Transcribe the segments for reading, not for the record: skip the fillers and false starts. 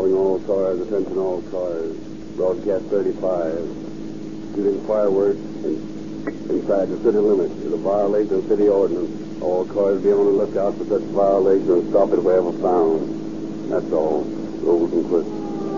Calling all cars, attention all cars. Broadcast 35. Shooting fireworks inside the city limits is a violation of city ordinance. All cars be on the lookout for such violation and stop it wherever found. That's all. Rolls and Quist.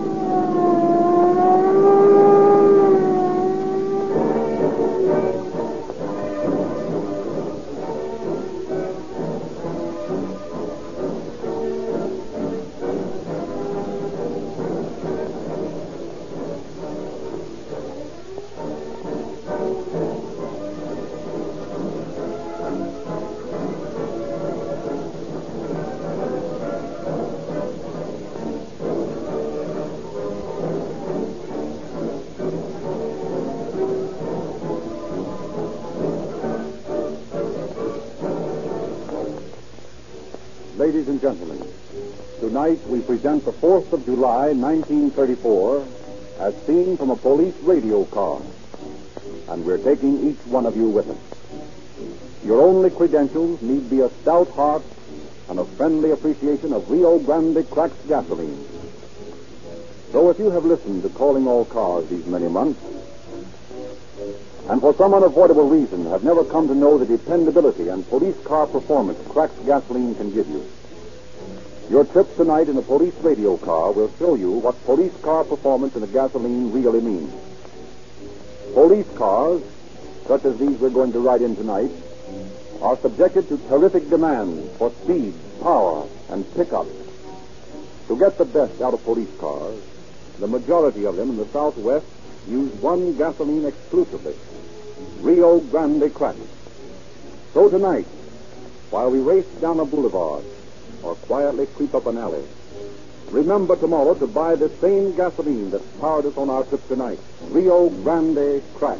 Ladies and gentlemen, tonight we present the 4th of July, 1934, as seen from a police radio car. And we're taking each one of you with us. Your only credentials need be a stout heart and a friendly appreciation of Rio Grande cracked gasoline. So if you have listened to Calling All Cars these many months, and for some unavoidable reason have never come to know the dependability and police car performance cracked gasoline can give you, your trip tonight in a police radio car will show you what police car performance in a gasoline really means. Police cars, such as these we're going to ride in tonight, are subjected to terrific demands for speed, power, and pickup. To get the best out of police cars, the majority of them in the Southwest use one gasoline exclusively, Rio Grande cracked. So tonight, while we race down a boulevard or quietly creep up an alley, remember tomorrow to buy the same gasoline that powered us on our trip tonight, Rio Grande cracked.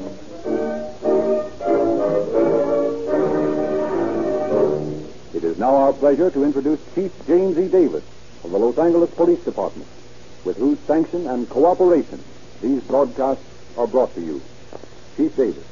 It is now our pleasure to introduce Chief James E. Davis of the Los Angeles Police Department, with whose sanction and cooperation these broadcasts are brought to you. Chief Davis.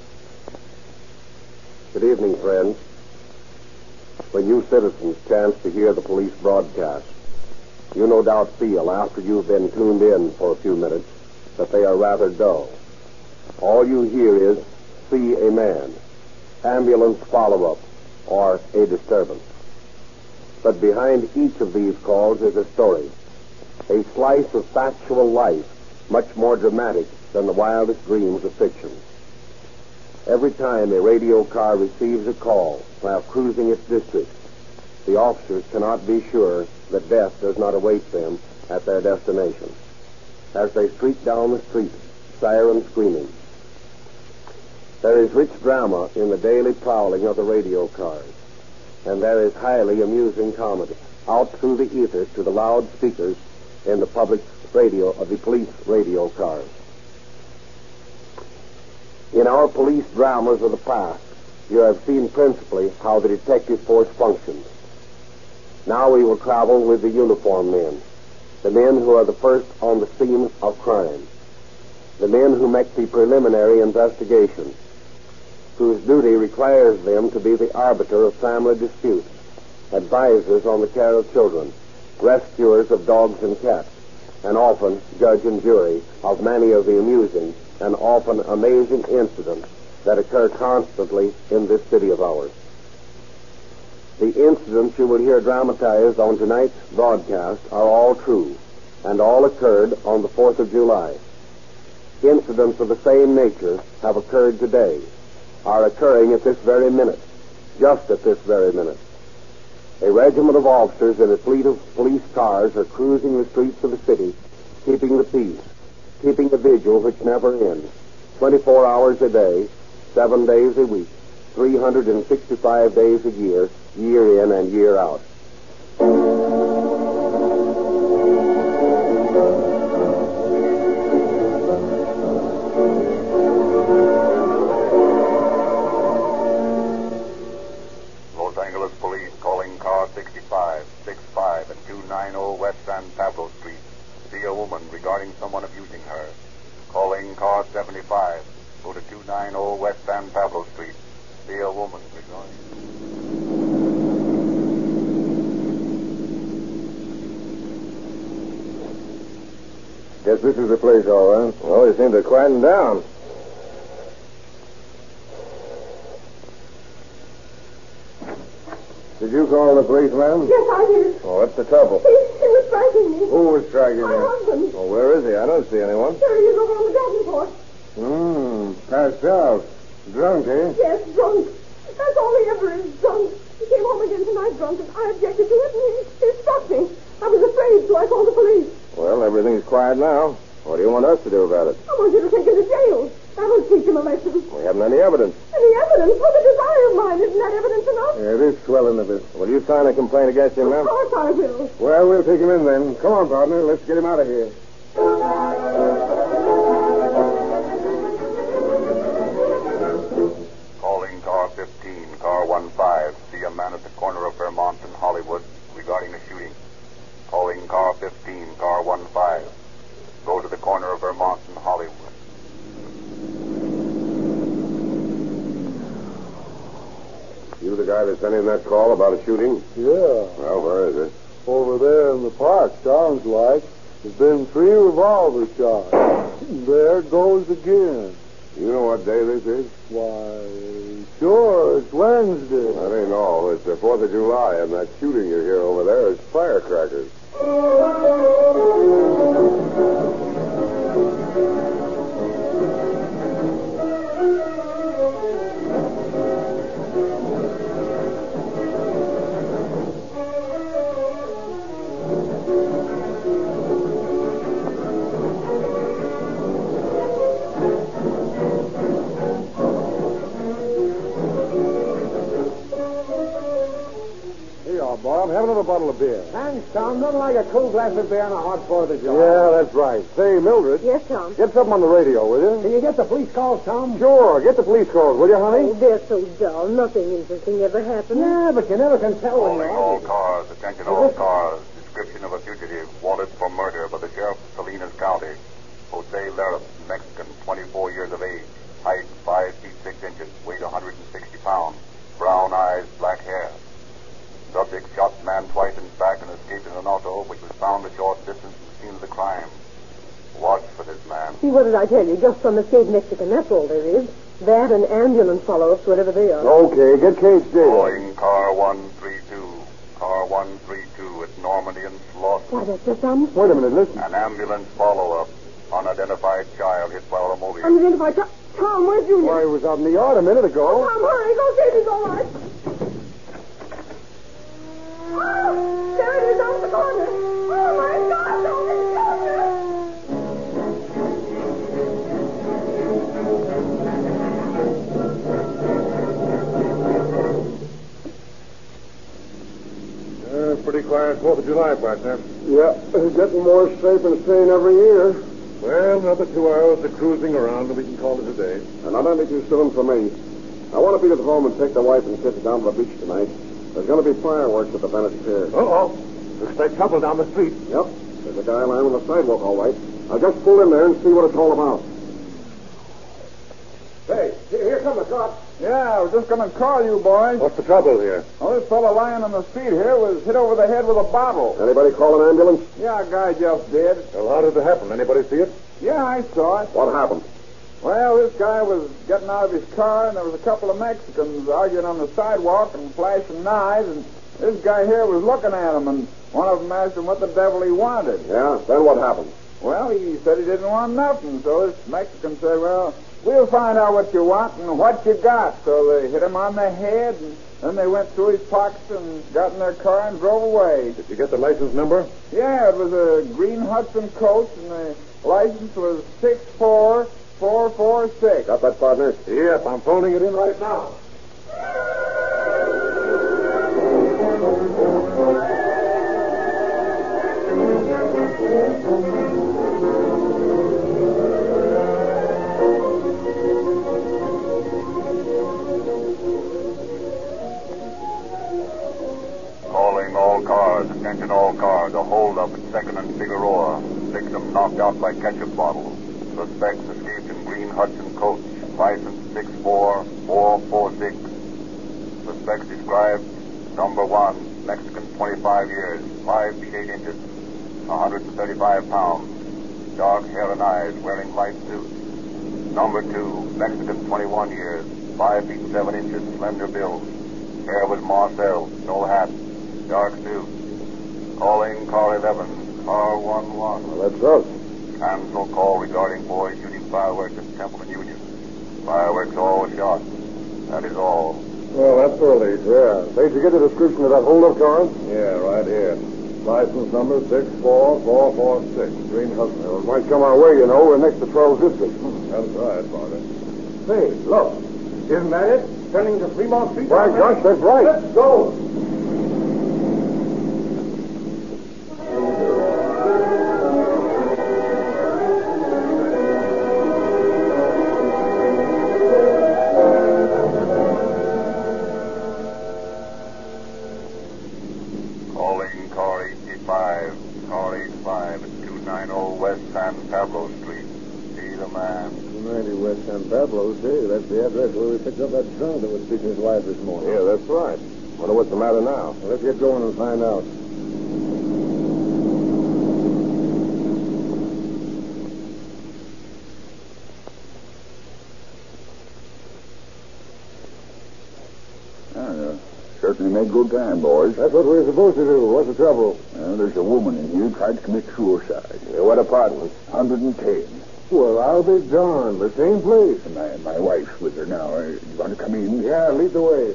Good evening, friends. When you citizens chance to hear the police broadcast, you no doubt feel, after you've been tuned in for a few minutes, that they are rather dull. All you hear is, see a man, ambulance follow-up, or a disturbance. But behind each of these calls is a story, a slice of factual life, much more dramatic than the wildest dreams of fiction. Every time a radio car receives a call while cruising its district, the officers cannot be sure that death does not await them at their destination. As they streak down the street, siren screaming, there is rich drama in the daily prowling of the radio cars, and there is highly amusing comedy out through the ether to the loudspeakers in the public radio of the police radio cars. In our police dramas of the past, you have seen principally how the detective force functions. Now we will travel with the uniformed men, the men who are the first on the scene of crime, the men who make the preliminary investigation, whose duty requires them to be the arbiter of family disputes, advisors on the care of children, rescuers of dogs and cats, and often judge and jury of many of the amusing and often amazing incidents that occur constantly in this city of ours. The incidents you will hear dramatized on tonight's broadcast are all true, and all occurred on the 4th of July. Incidents of the same nature have occurred today, are occurring at this very minute, just at this very minute. A regiment of officers in a fleet of police cars are cruising the streets of the city, keeping the peace, keeping a vigil which never ends, 24 hours a day, 7 days a week, 365 days a year, year in and year out. Los Angeles Police calling car 65, 65 and 290 West San Pablo Street. See a woman regarding someone abusing her. Calling car 75. Go to 290 West San Pablo Street. See a woman regarding... Guess this is the place, all right. Well, you seem to quieten down. Did you call the police, ma'am? Yes, I did. Oh, what's the trouble? He was striking me. Who was striking My you? husband. Oh, where is he? I don't see anyone. There he is over on the Davenport. Passed out. Drunk, eh? Yes, drunk. That's all he ever is, drunk. He came home again tonight drunk, and I objected to it, and he struck me. I was afraid, so I called the police. Well, everything's quiet now. What do you want us to do about it? I want you to take him to jail. That'll teach him a lesson. We haven't any evidence. Any evidence? Well, the desire of mine. Isn't that evidence enough? Yeah, it is swelling a bit. Will you sign a complaint against him, Of ma'am? course I will. Well, we'll take him in then. Come on, partner. Let's get him out of here. Calling car 15, car 15. See a man at the corner of Vermont and Hollywood regarding a shooting. Calling car 15, car 15. Go to the corner of Vermont and Hollywood. You the guy that sent in that call about a shooting? Yeah, Well, where is it? over there in the park, sounds like. There's been 3 revolver shots. There it goes again. You know what day this is? Why, sure, it's Wednesday. That ain't all. It's the 4th of July, and that shooting you hear over there is firecrackers. Bob, have another bottle of beer. Thanks, Tom. Nothing like a cool glass of beer on a hot 4th of July. Yeah, that's right. Say, Mildred. Yes, Tom. Get something on the radio, will you? Can you get the police calls, Tom? Sure. Get the police calls, will you, honey? Oh, they're so dull. Nothing interesting ever happens. Yeah, but you never can tell when Calling you're all out. cars. Attention all cars. Description of a fugitive wanted for murder by the sheriff of Salinas County. Jose Lerith, Mexican, 24 years of age. Height 5 feet 6 inches. Weight 160 pounds. Brown eyes, black hair. Subject shot man twice in back and escaped in an auto, which was found a short distance from the scene of the crime. Watch for this man. See, what did I tell you? Just some escaped Mexican, that's all there is. That and ambulance follow-ups, whatever they are. Okay, get Cage jail. Calling car 132. Car 132 at Normandy and Slauson. Why, that's just Tom. Wait a minute, listen. An ambulance follow-up. Unidentified child hit by automobile. Unidentified. Tom, where's Junior? Why, he was out in the yard a minute ago. Tom, hurry. Go see if he's all right. Oh, there it is down at the corner. Oh, my God, don't Pretty quiet 4th of July, partner. Yeah, getting more safe and sane every year. Well, another 2 hours of cruising around, and we can call it a day. And I don't think you're still in for me. I want to be at home and take the wife and kids down to the beach tonight. There's going to be fireworks at the Bennett Pier. Uh-oh. Looks like trouble down the street. Yep. There's a guy lying on the sidewalk, all right. I'll just pull in there and see what it's all about. Hey, here come the cops. Yeah, I was just going to call you, boys. What's the trouble here? Well, this fellow lying on the street here was hit over the head with a bottle. Anybody call an ambulance? Yeah, a guy just did. Well, how did it happen? Anybody see it? Yeah, I saw it. What happened? Well, this guy was getting out of his car, and there was a couple of Mexicans arguing on the sidewalk and flashing knives, and this guy here was looking at him, and one of them asked him what the devil he wanted. Yeah, then what happened? Well, he said he didn't want nothing, so this Mexican said, well, we'll find out what you want and what you got. So they hit him on the head, and then they went through his pockets and got in their car and drove away. Did you get the license number? Yeah, it was a green Hudson coach, and the license was 64446. Got that, partner? Yes, I'm phoning it in right now. Calling all cars. Attention all cars. A hold-up at 2nd and Figueroa. Victim knocked out by ketchup bottle. Suspects escaped in green Hudson coach. License 64446. Suspects described. Number 1. Mexican, 25 years. 5 feet 8 inches. 135 pounds. dark hair and eyes, wearing white suits. Number 2, Mexican, 21 years, 5 feet 7 inches, slender build. Hair was Marcel, no hat, dark suit. Calling car 11, car 11. Well, that's us. Cancel call regarding boys shooting fireworks at Temple and Union. Fireworks all shot. That is all. Well, that's the release. Yeah. Say, did you get the description of that holdup car? Yeah, right here. License number 64446, Green Hudson. Well, it might come our way, you know. We're next to 12th District. That's right, Father. Say, look. Isn't that it? Turning to Fremont Street? By gosh, that's right. Let's go. Calling car 85, car 85 at 290 West San Pablo Street. See the man. 290 West San Pablo, see? That's the address where we picked up that drunk that was speaking his wife this morning. Yeah, that's right. Wonder what's the matter now. Well, let's get going and find out. Certainly made good time, boys. That's what we're supposed to do. What's the trouble? There's a woman in here tried to commit suicide. Yeah, what apartment? 110. Well, I'll be darned. The same place. My wife's with her now. You want to come in? Yeah, lead the way.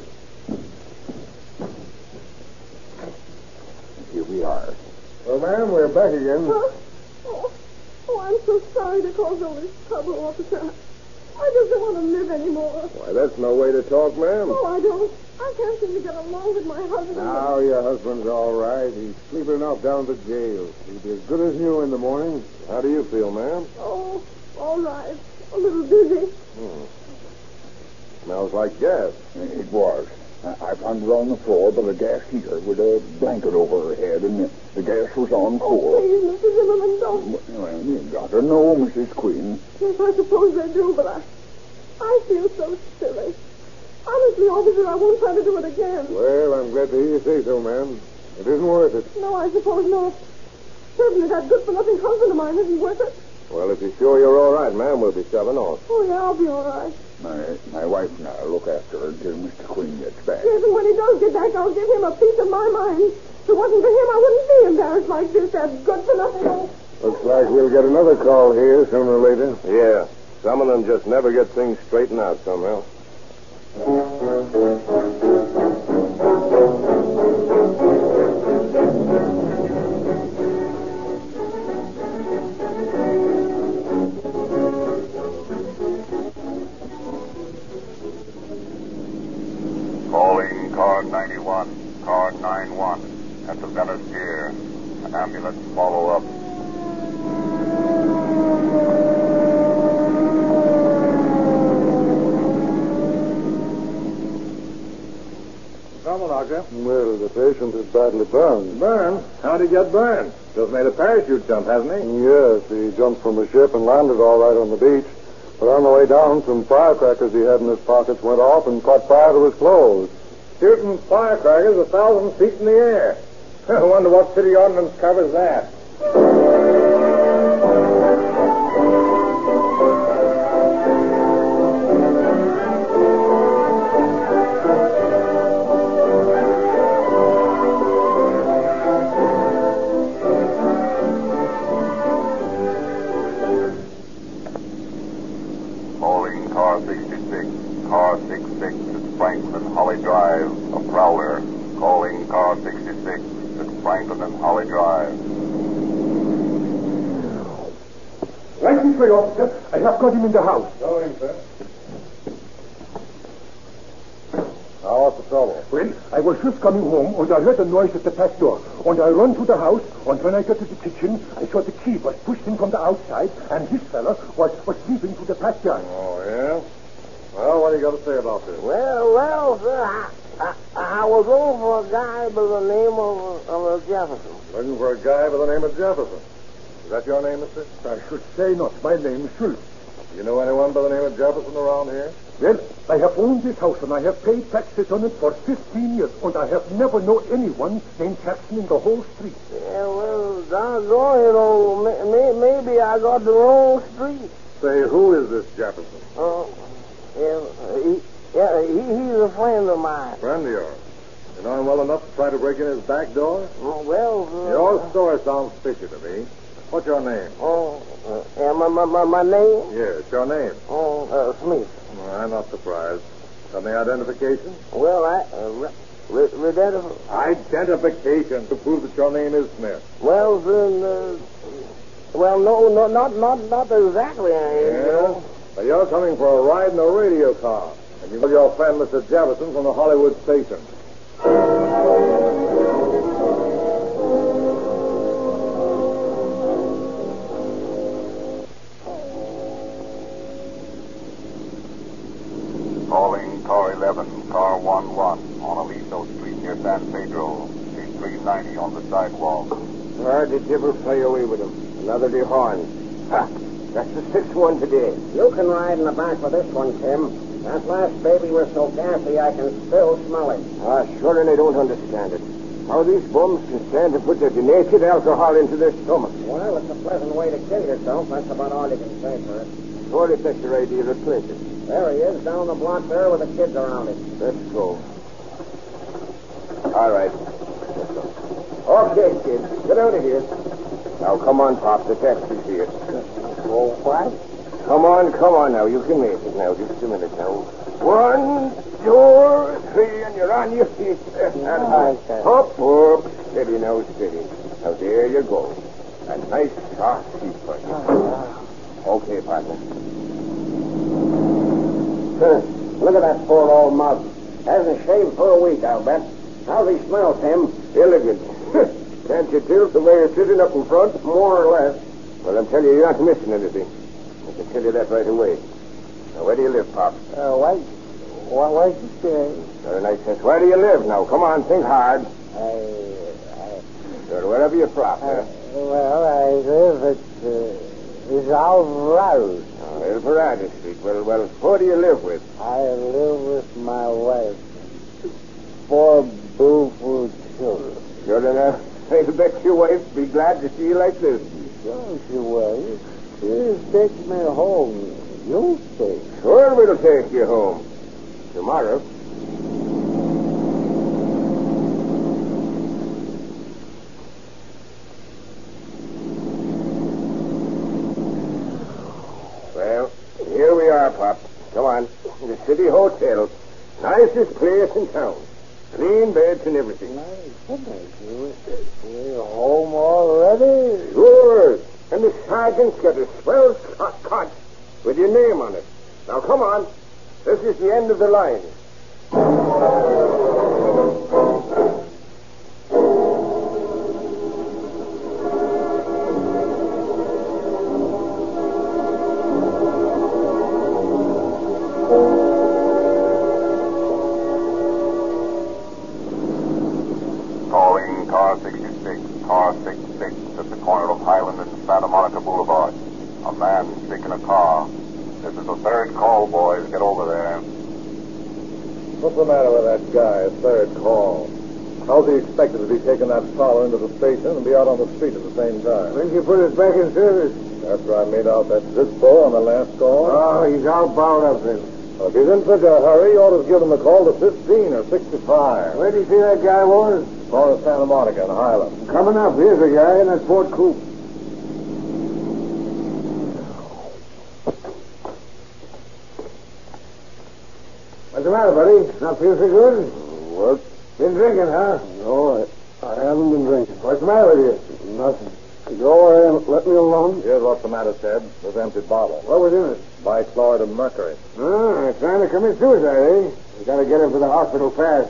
Here we are. Well, ma'am, we're back again. Huh? Oh, I'm so sorry to cause all this trouble, officer. I just don't want to live anymore. Why, that's no way to talk, ma'am. Oh, I don't. I can't seem to get along with my husband. Now, your husband's all right. He's sleeping enough down at the jail. He'll be as good as new in the morning. How do you feel, ma'am? Oh, all right. A little dizzy. Smells like gas. It was. I found her on the floor by the gas heater with a blanket over her head, and the gas was on Oh, full. please, Mr. Zimmerman, don't. Well, you got to know, Mrs. Queen. Yes, I suppose they do, but I feel so silly. Honestly, officer, I won't try to do it again. Well, I'm glad to hear you say so, ma'am. It isn't worth it. No, I suppose not. Certainly that good-for-nothing husband of mine isn't worth it. Well, if you're sure you're all right, ma'am, we'll be shoving off. Oh, yeah, I'll be all right. My wife and I'll look after her until Mr. Queen gets back. Yes, and when he does get back, I'll give him a piece of my mind. If it wasn't for him, I wouldn't be embarrassed like this. That good-for-nothing... Looks like we'll get another call here sooner or later. Yeah, some of them just never get things straightened out somehow. Calling car 91, car 91 at the Venice Pier. An ambulance follow up. Trouble, Doctor. Well, the patient is badly burned. Burned? How'd he get burned? Just made a parachute jump, hasn't he? Yes, he jumped from a ship and landed all right on the beach. But on the way down, some firecrackers he had in his pockets went off and caught fire to his clothes. Shooting firecrackers 1,000 feet in the air. I wonder what city ordinance covers that. Calling car 66, car 66 at Franklin Holly Drive, a prowler. Calling car 66 at Franklin and Holly Drive. Right this way, officer. I have got him in the house. Go in, sir. Now, what's the trouble? Well, I was just coming home, and I heard a noise at the back door. And I run to the house, and when I got to the kitchen, I saw the key was pushed in from the outside, and this fella was sleeping to the backyard. Oh, yeah? Well, what do you got to say about this? Well, sir, I was looking for a guy by the name of Jefferson. Looking for a guy by the name of Jefferson. Is that your name, mister? I should say not. My name is Schultz. You know anyone by the name of Jefferson around here? Well, I have owned this house, and I have paid taxes on it for 15 years, and I have never known anyone named Jackson in the whole street. Yeah, well, doggone, maybe I I got the wrong street. Say, who is this Jefferson? He's a friend of mine. Friend of yours. You know him well enough to try to break in his back door? Well, Your story sounds fishy to me. What's your name? My name? Yes, your name. Smith. I'm not surprised. Any identification? Well, Identification to prove that your name is Smith. Well, no, not exactly. Yes? Now, you're coming for a ride in a radio car. And you know your friend, Mr. Jefferson, from the Hollywood station. Calling car 11, car 11 on Aliso Street near San Pedro. Seat 390 on the sidewalk. Did you ever play away with him? Another DeHorn. Ha! That's the sixth one today. You can ride in the back with this one, Tim. That last baby was so gassy I can still smell it. Sure, and I don't understand it. How these bums can stand to put their denatured alcohol into their stomachs. Well, it's a pleasant way to kill yourself. That's about all you can say for it. Sure, if that's your idea of pleasure. There he is, down the block there with the kids around him. Let's go. All right. Okay, kids, get out of here. Now, come on, Pop. The taxi's here. Oh, what? Come on now. You can make it now. Just a minute now. 1, 2, 3, and you're on your feet. Up. Steady now, steady. Now, there you go. A nice soft seat for you. Okay, partner. Look at that poor old mug. Hasn't shaved for a week, I'll bet. How's he smell, Tim? Elegant. Can't you tell the way you're sitting up in front? More or less. Well, I'm telling you, you're not missing anything. I can tell you that right away. Now, where do you live, Pop? What'd you say? Very nice sense. Where do you live now? Come on, think hard. Sure, wherever you're from, I live at Alvarado. Alvarado Street. Well, who do you live with? I live with my wife. 4 beautiful children. Sure enough. I'll bet your wife be glad to see you like this. Sure she will. She'll take me home. You'll stay. Sure, we'll take you home. Tomorrow. Well, here we are, Pop. Come on. The City Hotel. Nicest place in town. Clean beds and everything. My goodness, you're home already? Sure. And the sergeant's got a swell cot with your name on it. Now, come on. This is the end of the line. Calling car 66, car 66 at the corner of Highland and Santa Monica Boulevard. A man sick in a car. This is the third call, boys. Get over there. What's the matter with that guy? Third call. How's he expected to be taking that fella into the station and be out on the street at the same time? When did you put us back in service? After I made out that Zispo on the last call. Oh, he's all bound up then. Well, if he's in such a hurry, you ought to give him a call to 15 or 65. Where do you see that guy was? Corner of Santa Monica and Highland. Coming up. Here's a guy in that Ford coupe. What's the matter, buddy? Not feel so good? What? Been drinking, huh? No, I haven't been drinking. What's the matter with you? Nothing. Go away and let me alone. Here's what's the matter, Ted. This empty bottle. What was in it? Bichloride of mercury. Trying to commit suicide, eh? We gotta get him to the hospital fast.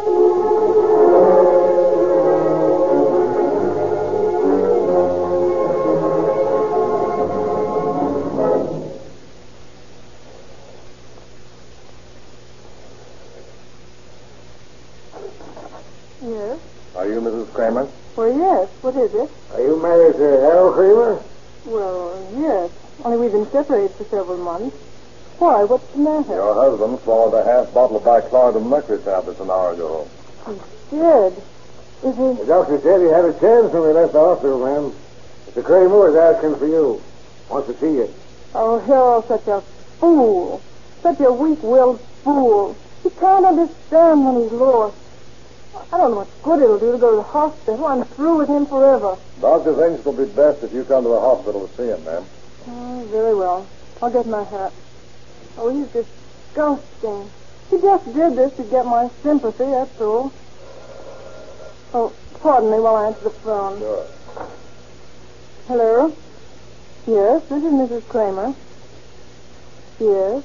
Yes? Are you Mrs. Kramer? Well, yes. What is it? Are you married to Harold Kramer? Well, yes. Only we've been separated for several months. Why? What's the matter? Your husband swallowed a half bottle of bichloride of mercury tablets an hour ago. He's dead. Is he? The doctor said he had a chance when we left the hospital, ma'am. Mr. Kramer was asking for you. Wants to see you. Oh, Harold's such a fool. Such a weak-willed fool. He can't understand when he's lost. I don't know what good it'll do to go to the hospital. I'm through with him forever. Doctor thinks it'll be best if you come to the hospital to see him, ma'am. Oh, very well. I'll get my hat. Oh, he's disgusting. He just did this to get my sympathy, that's all. Oh, pardon me while I answer the phone. Sure. Hello? Yes, this is Mrs. Kramer. Yes.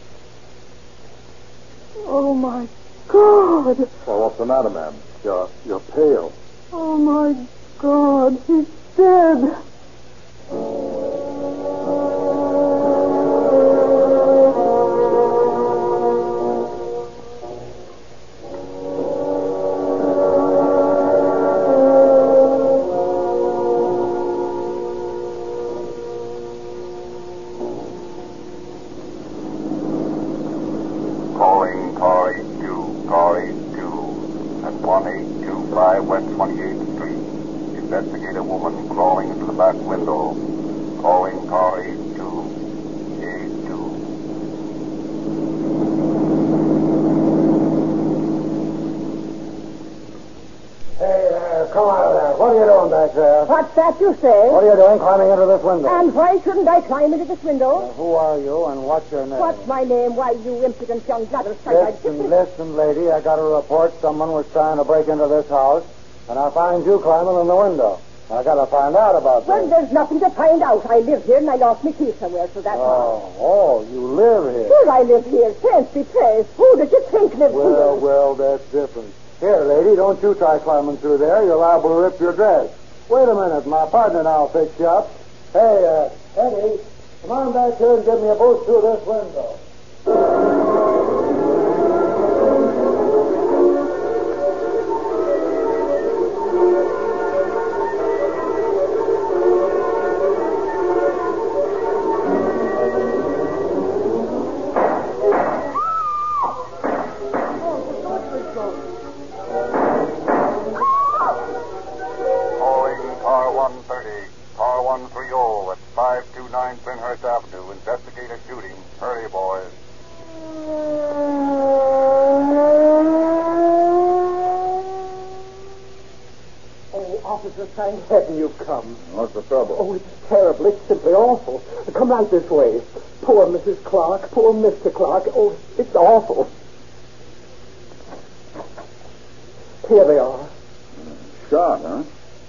Oh, my God. Well, what's the matter, ma'am? You're pale. Oh, my God. He's dead. Calling car 82, car 82 at 1825 West 28th Street. Investigate a woman crawling into the back window. Calling car 82, 82. Hey there, come out of there. What are you doing back there? What's that you say? What are you doing climbing into this window? And why shouldn't I climb into this window? Who are you and what's your name? What's my name? Why, you impudent young blatherskite. Listen, lady, I got a report someone was trying to break into this house, and I find you climbing in the window. I got to find out about Well, this. there's nothing to find out. I live here and I lost my keys somewhere, so that's all. Oh, you live here. Sure, I live here. Fancy place. Who did you think lived here? Well, that's different. Here, lady, don't you try climbing through there. You're liable to rip your dress. Wait a minute. My partner and I'll fix you up. Hey, Eddie, come on back here and give me a boost through this window. Calling car 130, car 130 at 529 Pinhurst Avenue. Investigate a shooting. Hurry, boys. Oh, officer, thank heaven you've come. What's the trouble? Oh, it's terrible. It's simply awful. Come right this way. Poor Mrs. Clark. Poor Mr. Clark. Oh, it's awful. Here they are. Shot, huh?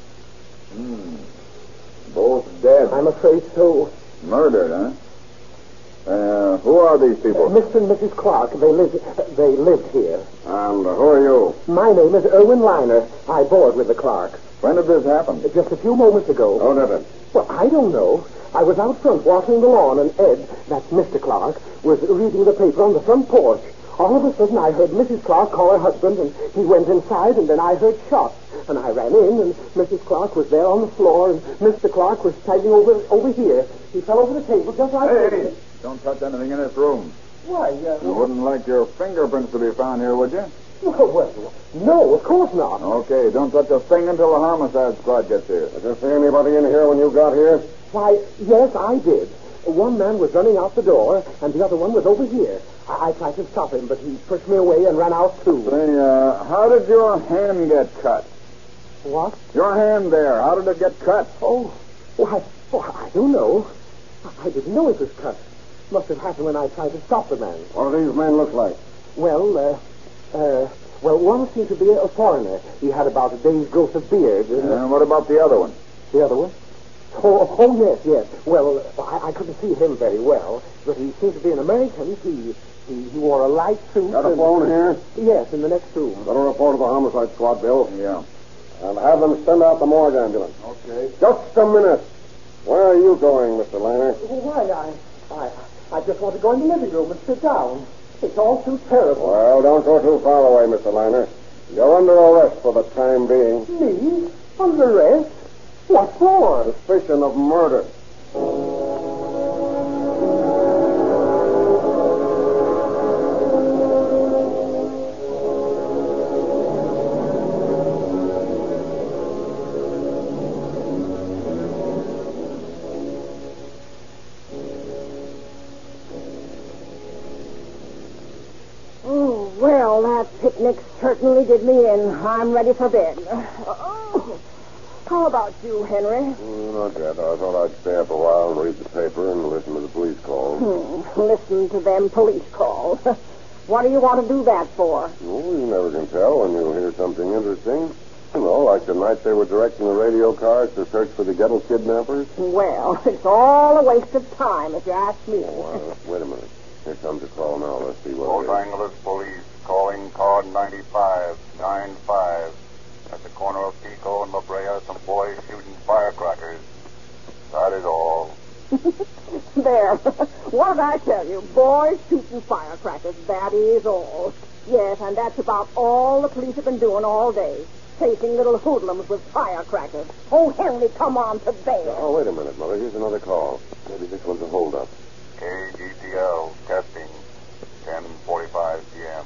Both dead. I'm afraid so. Murdered, huh? Who are these people? Mr. and Mrs. Clark, they lived here. And who are you? My name is Irwin Liner. I board with the Clarks. When did this happen? Just a few moments ago. Who did it? Well, I don't know. I was out front walking the lawn, and Ed, that's Mr. Clark, was reading the paper on the front porch. All of a sudden, I heard Mrs. Clark call her husband, and he went inside, and then I heard shots. And I ran in, and Mrs. Clark was there on the floor, and Mr. Clark was standing over here. He fell over the table just like Hey! Don't touch anything in this room. Why, You wouldn't like your fingerprints to be found here, would you? well, no, of course not. Okay, don't touch a thing until the homicide squad gets here. Did you see anybody in here when you got here? Why, yes, I did. One man was running out the door, and the other one was over here. I tried to stop him, but he pushed me away and ran out, too. Say, how did your hand get cut? What? Your hand there, how did it get cut? Oh, I don't know. I didn't know it was cut. Must have happened when I tried to stop the man. What do these men look like? Well, one seemed to be a foreigner. He had about a day's growth of beard. And what about the other one? The other one? Oh, yes. Well, I couldn't see him very well, but he seemed to be an American. He wore a light suit. Got a phone here? Yes, in the next room. Got a report of the homicide squad, Bill. Yeah. And have them send out the morgue ambulance. Okay. Just a minute. Where are you going, Mr. Liner? Why, I just want to go in the living room and sit down. It's all too terrible. Well, don't go too far away, Mr. Liner. You're under arrest for the time being. Me? Under arrest? What for? Suspicion of murder. Well, that picnic certainly did me in. I'm ready for bed. How about you, Henry? Not yet. I thought I'd stay up a while and read the paper and listen to the police calls. Listen to them police calls. What do you want to do that for? Oh, you never can tell when you hear something interesting. You know, like the night they were directing the radio cars to search for the ghetto kidnappers. Well, it's all a waste of time, if you ask me. Wait a minute. Here comes a call now. Let's see what Los Angeles Police calling car 9595. At the corner of Pico and La Brea, some boys shooting firecrackers. That is all. There. What did I tell you? Boys shooting firecrackers. That is all. Yes, and that's about all the police have been doing all day. Chasing little hoodlums with firecrackers. Oh, Henry, come on to bed. Oh, wait a minute, Mother. Here's another call. Maybe this one's a holdup. KGTL testing. 10:45 p.m.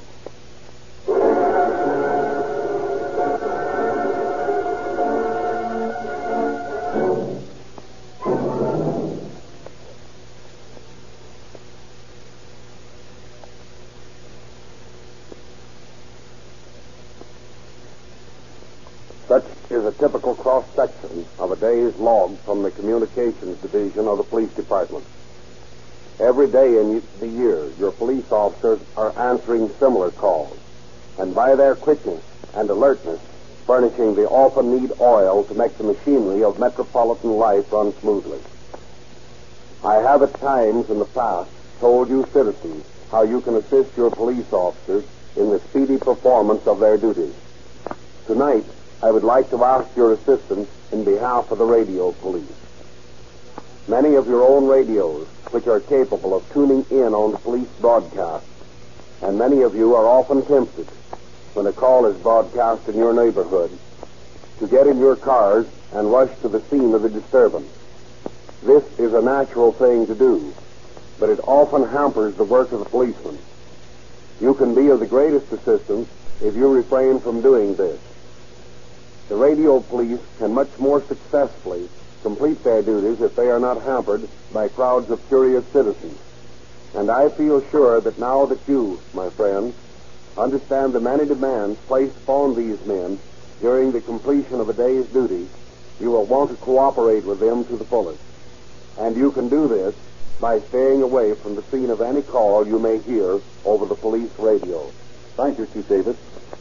Such is a typical cross-section of a day's log from the Communications Division of the Police Department. Every day in the year, your police officers are answering similar calls, and by their quickness and alertness, furnishing the often-need oil to make the machinery of metropolitan life run smoothly. I have at times in the past told you citizens how you can assist your police officers in the speedy performance of their duties. Tonight, I would like to ask your assistance in behalf of the radio police. Many of your own radios, which are capable of tuning in on the police broadcast, and many of you are often tempted, when a call is broadcast in your neighborhood, to get in your cars and rush to the scene of the disturbance. This is a natural thing to do, but it often hampers the work of the policeman. You can be of the greatest assistance if you refrain from doing this. The radio police can much more successfully complete their duties if they are not hampered by crowds of curious citizens. And I feel sure that now that you, my friend, understand the many demands placed upon these men during the completion of a day's duty, you will want to cooperate with them to the fullest. And you can do this by staying away from the scene of any call you may hear over the police radio. Thank you, Chief Davis.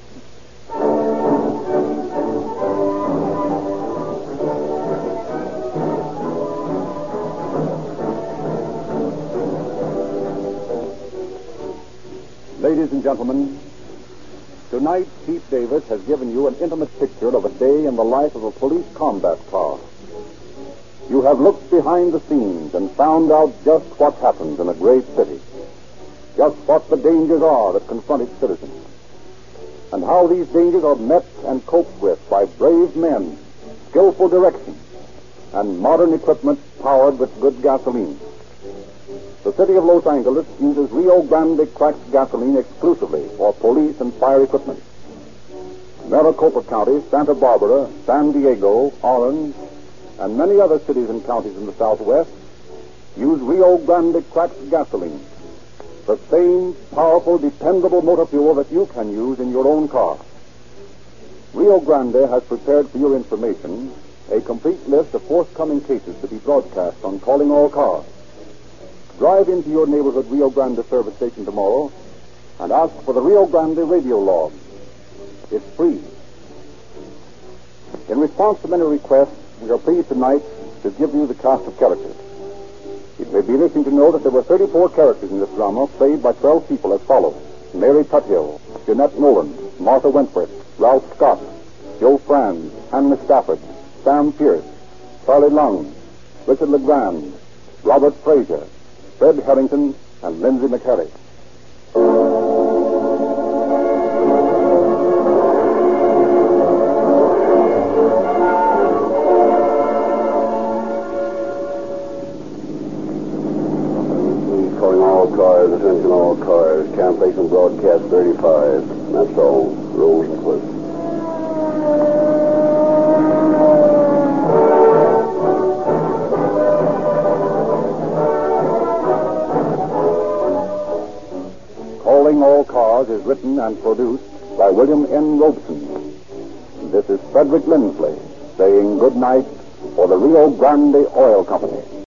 Ladies and gentlemen, tonight Chief Davis has given you an intimate picture of a day in the life of a police combat car. You have looked behind the scenes and found out just what happens in a great city, just what the dangers are that confront its citizens, and how these dangers are met and coped with by brave men, skillful direction, and modern equipment powered with good gasoline. The city of Los Angeles uses Rio Grande cracked gasoline exclusively for police and fire equipment. Maricopa County, Santa Barbara, San Diego, Orange, and many other cities and counties in the Southwest use Rio Grande cracked gasoline, the same powerful, dependable motor fuel that you can use in your own car. Rio Grande has prepared for your information a complete list of forthcoming cases to be broadcast on Calling All Cars. Drive into your neighborhood Rio Grande service station tomorrow and ask for the Rio Grande radio log. It's free. In response to many requests, we are pleased tonight to give you the cast of characters. It may be interesting to know that there were 34 characters in this drama, played by 12 people as follows: Mary Tuthill, Jeanette Nolan, Martha Wentworth, Ralph Scott, Joe Franz, Hannah Stafford, Sam Pierce, Charlie Lung, Richard LeGrand, Robert Frazier, Fred Harrington, and Lindsay McHarry. Calling all cars, attention all cars. Cancellation broadcast 35. That's all. Rosenquist. Calling All Cars is written and produced by William N. Robeson. This is Frederick Lindsley saying good night for the Rio Grande Oil Company.